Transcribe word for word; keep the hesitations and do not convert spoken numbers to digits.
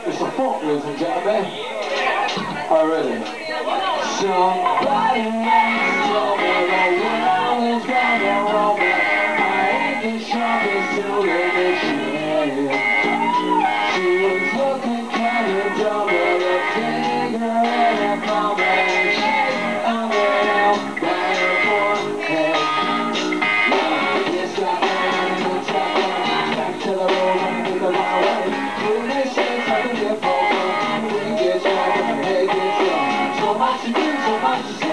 It's a funk, ladies and gentlemen. Already. Somebody once told me the world is gonna roll me. I ain't the sharpest tool in the shed. She was looking kinda dumb with a finger in her combination. I'm around by her forehead. Now, yes, I am in the top one. Back to the road, running in the wrong way. When they say something different, when you get back and the head gets low. So much to do, so much to say.